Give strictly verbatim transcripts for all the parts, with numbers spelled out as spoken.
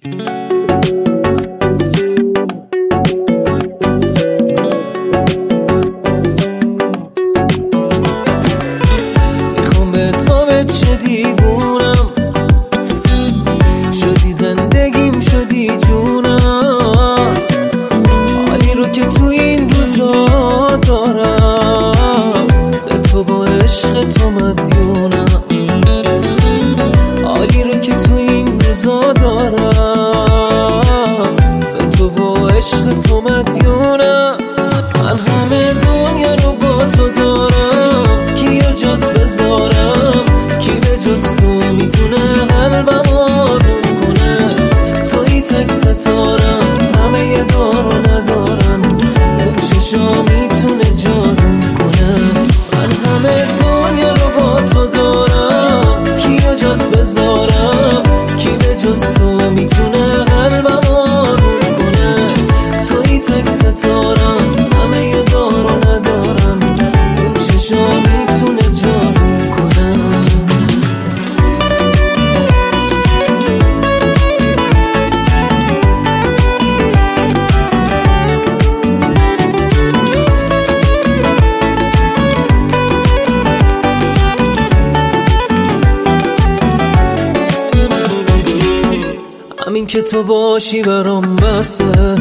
میخوام به تو بچه دیوونم، شدی زندگیم شدی جونم، حالی رو که تو این روزا دارم به تو با عشق تو مدیونم، حالی رو که تو این روزا دارم به تو با عشق تو مدیونم. من همه دنیا رو با تو دارم، کیو جات بذارم، کی به جز تو میتونه قلبم آروم کنه، توی تک ستارم، همه یه دارو ندارم، اون چشا میتونه جادو کنه. من همه دنیا رو با تو دارم، کیو جات بذارم، کی به جز تو میتونه قلبم آروم کنه، توی تک ستارم، همه یه دارو ندارم، اون چشا میتونه جادو کنه. همین که تو باشی برام بسه،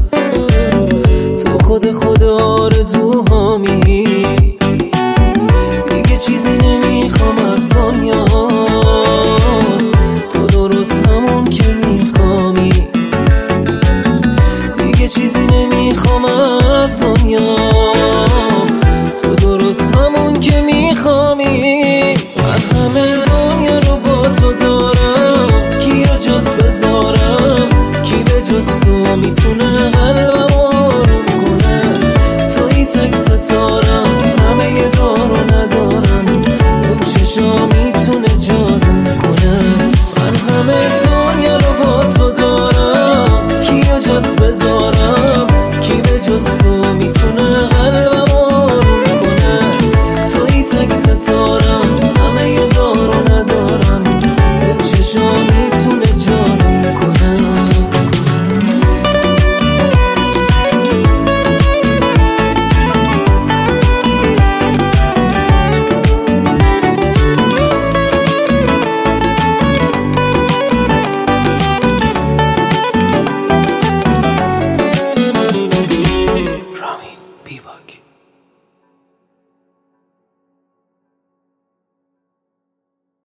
تو خود خود آرزوهامی، دیگه چیزی نمیخوام از دنیا، تو درست همون که میخوامی، دیگه چیزی نمیخوام از دنیا، تو درست همون که میخوامی. من همه دنیا رو با تو دارم، کیو جات بذارم، کی به جز تو